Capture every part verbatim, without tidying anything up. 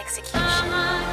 execution.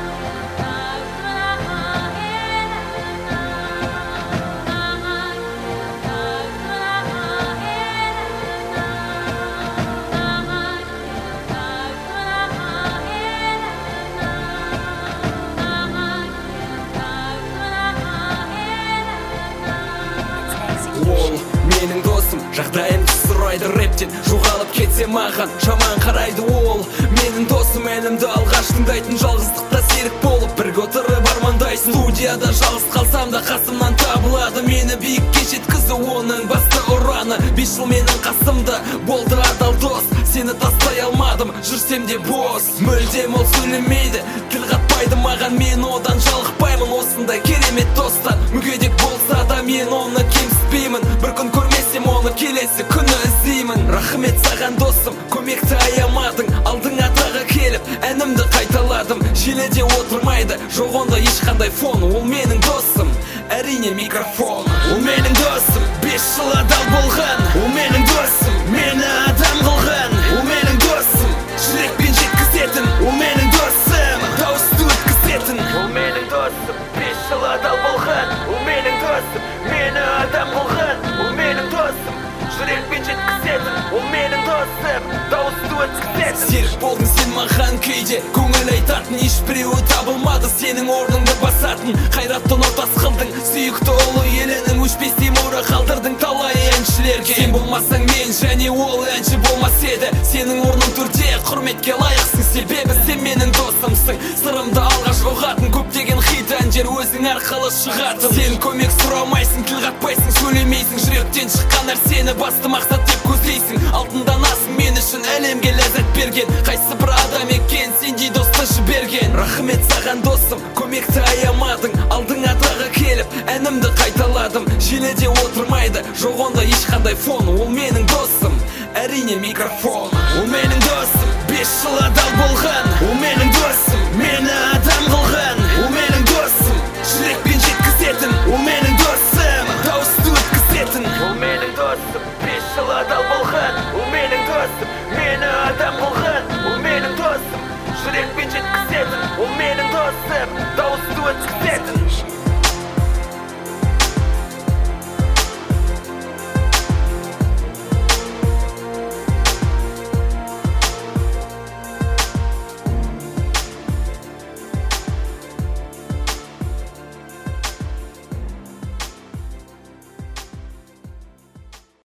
Ол менің досым, жағдайымды сұрайды рэптен. Жоғалып кетсе маған жаман қарайды. Ол менің досым, әнімді алғаш тыңдайтын, жалғыздықта серік болып бірге отырып армандайсың. Студияда жалғыз қалсам да қасымнан табылады, мені биікке жеткізді оның басты ұраны. Бес жыл менің қасымда болды адал дос, сені тастай алмадым, жүрсем де бос. Мүлдем ол сөйлемейді, тіл қатпайды маған, мен одан жалықпаймын. Осындай керемет достан мүгедек болса да мен оны кемсітпеймін. Бір күн көрмесем оны келесі күні іздеймін. Рахмет саған досым, көмекті аямадың, алдыңа тағы келіп әнімді қайталадым. Желіде отырмайды, жоқ онда ешқандай фон. Ол менің досым, әрине микрофон. Ол менің досым, бес жыл адал болған. Ол менің досым, мені адам қылған. Ол менің досым, жүрекпен жеткізетін. Ол менің досым, дауысты өткізетін. Ол менің досым, бес жыл адал болған. Ол менің досым, мені адам қылған. Ол менің досым, жүрекпен жеткізетін. Ол менің досым, дауысты өткізетін. Серік болдың сен маған кейде, көңіл айтатын, ешбіреуі табылмады сенің орныңды басатын. Қайраттан отас қылдың, сүйікті ұлы елінің өшпестей мұра қалдырдың талай әншілерге. Сен болмасаң мен және ол әнші болмас еді. Сенің орның түрде құрметке лайықсың, себебі сен менің досымсың. Сырымды алғаш ұғатын, көптеген хит әндер өзің арқылы шығатын. Сен көмек сұрамайсың, тіл қатпайсың, сөйлемейсің, жүректен шыққан нәрсені басты мақсат деп көздейсің. Алтынданасың мен үшін әлемге ләззат берген, қайсы бір адам екен сендей досты жіберген. Рахмет саған досым, көмекті аямадың, алдыңа тағы келіп әнімді қайталадым. Желіде отырмайды, жоқ онда ешқандай фон. Ол менің досым, әрине микрофон. Ол менің досым, бес жыл адал болған. Ол менің досым, мені адам қылған. Ол менің досым, жүрекпен жеткізетін. Ол менің досым, дауысты өткізетін. Ол менің досым, бес жыл адал болған. Ол менің